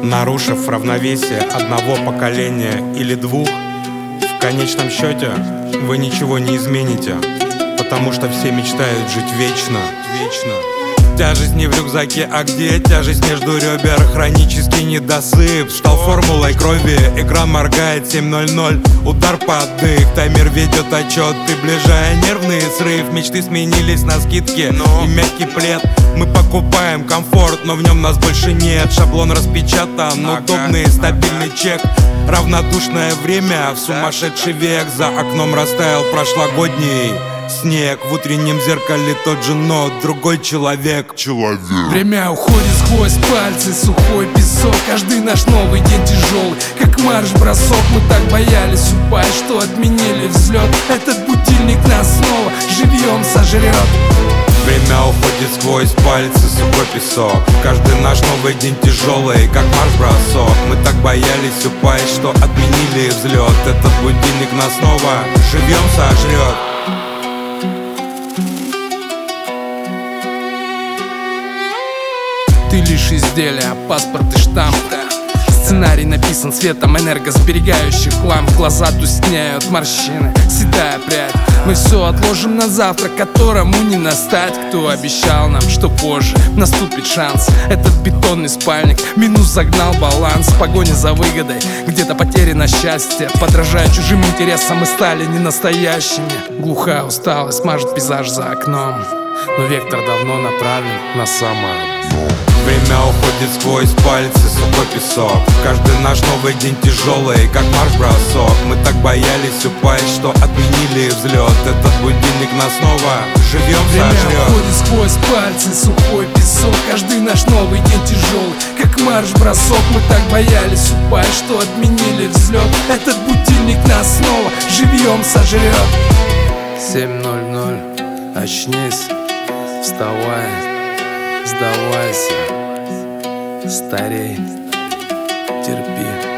Нарушив равновесие одного поколения или двух, в конечном счете вы ничего не измените, потому что все мечтают жить вечно. Тяжесть не в рюкзаке, а где тяжесть между ребер? Хронический недосып стал формулой крови. Экран моргает 7:00, удар под дых. Таймер ведет отчет, приближая нервный срыв. Мечты сменились на скидки и мягкий плед. Мы покупаем комфорт, но в нем нас больше нет. Шаблон распечатан, удобный стабильный чек. Равнодушное время в сумасшедший век. За окном растаял прошлогодний снег. В утреннем зеркале тот же, но другой человек. Время уходит сквозь пальцы, сухой песок. Каждый наш новый день тяжелый, как марш-бросок. Мы так боялись упасть, что отменили взлет. Этот будильник нас снова живьем сожрет. Время уходит сквозь пальцы, сухой песок. Каждый наш новый день тяжелый, как марш-бросок. Мы так боялись упасть, что отменили взлет. Этот будильник нас снова живьем сожрет. Ты лишь изделие, а паспорт и штамп. Сценарий написан цветом энергосберегающих ламп. Глаза тускнеют, морщины, седая прядь. Мы все отложим на завтра, которому не настать. Кто обещал нам, что позже наступит шанс? Этот бетонный спальник минус загнал баланс. В погоне за выгодой где-то потеряно счастье. Подражая чужим интересам, мы стали не настоящими. Глухая усталость мажет пейзаж за окном, но вектор давно направлен на самое дно. Время уходит сквозь пальцы, сухой песок. Каждый наш новый день тяжелый, как марш-бросок. Мы так боялись упасть, что отменили взлет. Этот будильник нас снова живьем сожрет. Время уходит сквозь пальцы, сухой песок. Каждый наш новый день тяжелый, как марш-бросок. Мы так боялись упасть, что отменили взлет. Этот будильник нас снова живьем сожрет. 7:00, очнись, вставай, сдавайся, старей, терпи.